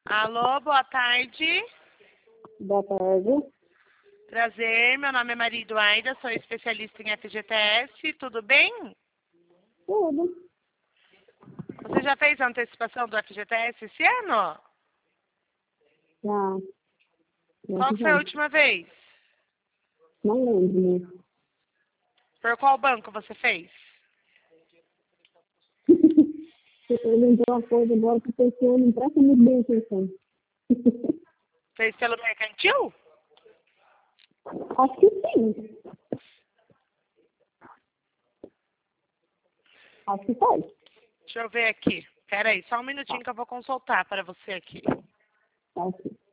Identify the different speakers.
Speaker 1: Alô, boa tarde.
Speaker 2: Boa tarde.
Speaker 1: Prazer, meu nome é Maria Eduarda, sou especialista em FGTS, tudo bem?
Speaker 2: Tudo.
Speaker 1: Você já fez a antecipação do FGTS esse ano?
Speaker 2: Já.
Speaker 1: Qual que foi a última vez?
Speaker 2: Não lembro, né?
Speaker 1: Por qual banco você fez?
Speaker 2: Você perguntou uma coisa agora que a pessoa não presta muito bem atenção.
Speaker 1: Fez pelo mercantil?
Speaker 2: Acho que sim. Acho que faz.
Speaker 1: Deixa eu ver aqui. Pera aí, só um minutinho que eu vou consultar para você aqui.
Speaker 2: Tá aqui.